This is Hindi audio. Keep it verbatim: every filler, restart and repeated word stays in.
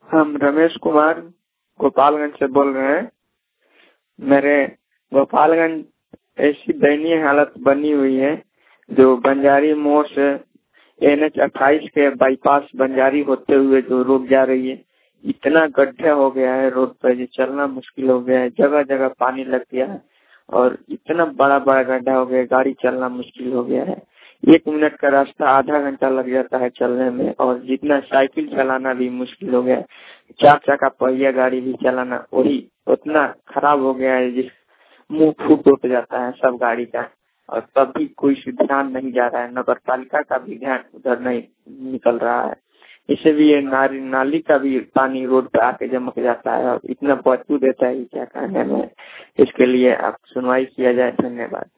हम रमेश कुमार गोपालगंज से बोल रहे हैं। मेरे गोपालगंज ऐसी दयनीय हालत बनी हुई है जो बंजारी मोड़ से एन एच अट्ठाईस के बाईपास बंजारी होते हुए जो रोड जा रही है, इतना गड्ढा हो गया है रोड पर जो चलना मुश्किल हो गया है। जगह जगह पानी लग गया है और इतना बड़ा बड़ा गड्ढा हो गया है, गाड़ी चलना मुश्किल हो गया है। एक मिनट का रास्ता आधा घंटा लग जाता है चलने में, और जितना साइकिल चलाना भी मुश्किल हो गया है। चार चक्का पहिया गाड़ी भी चलाना वही उतना खराब हो गया है जिस मुंह फूट उठ जाता है सब गाड़ी का, और तब भी कोई ध्यान नहीं जा रहा है। नगर पालिका का भी ध्यान उधर नहीं निकल रहा है। इससे भी ये नाली नाली का भी पानी रोड पे आके जमक जाता है और इतना बदबू देता है, क्या कहने में। इसके लिए आप सुनवाई किया जाए। धन्यवाद।